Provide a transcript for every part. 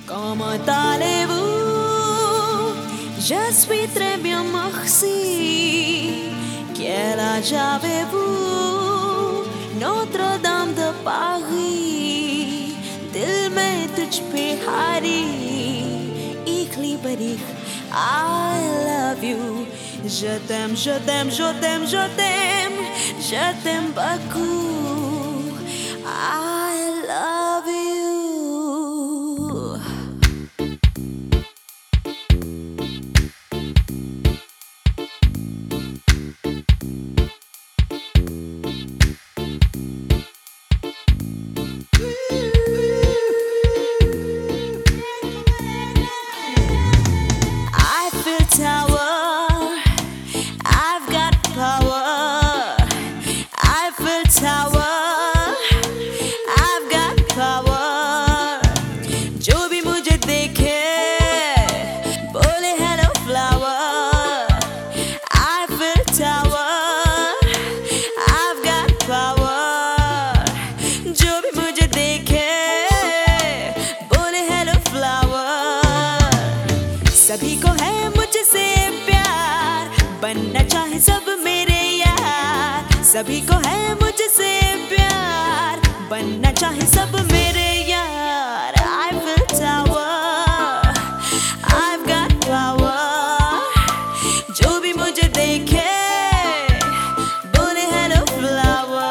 Como talez-vous? Je suis très bien, merci. Quel âge avez-vous? Notre-Dame de Paris. दिल में तुझ पे हारी इखली बरी I love you. Je t'aime, je t'aime, je t'aime, je t'aime, je t'aime beaucoup. I love you. Eiffel Tower, I've got power. Eiffel Tower, I've got power. जो भी मुझे देखे बोले hello flower. Eiffel Tower, I've got power. जो भी मुझे देखे बोले hello flower. सभी को है मुझसे प्यार, बनना चाहे सब मेरे यार. सभी को है मुझसे प्यार, बनना चाहे सब मेरे यार. Eiffel Tower, I've got power. जो भी मुझे देखे बोले hello flower.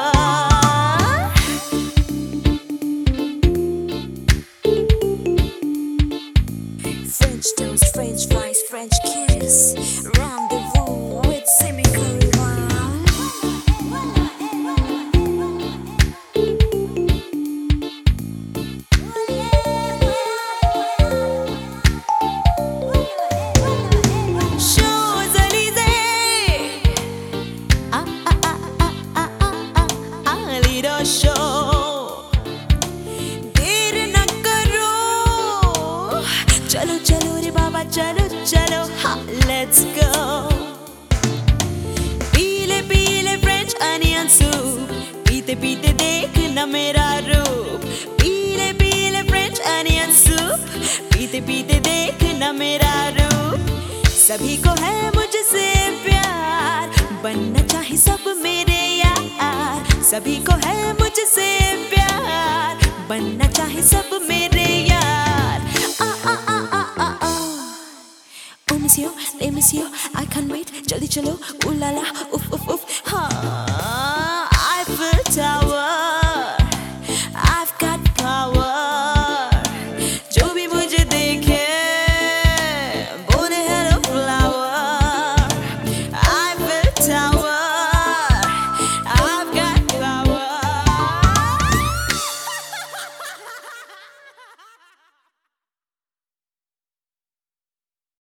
French toast, French fries, French kiss. Rendezvous with Simi Curryman. Champs-Élysées. Lido show. देर न करो. चलो चलो रे बाबा चलो चलो हाँ let's go. पीले पीले French onion soup. पीते पीते देखना मेरा रूप. पीले पीले French onion soup. पीते पीते देखना मेरा रूप. सभी को है मुझसे प्यार, बनना चाहे सब मेरे यार. सभी को है मुझसे प्यार, बनना चाहे सब मेरे यार. Oh monsieur, les messieurs, I can't wait. जल्दी चलो, ooh la la, uff uff uff, हाँ.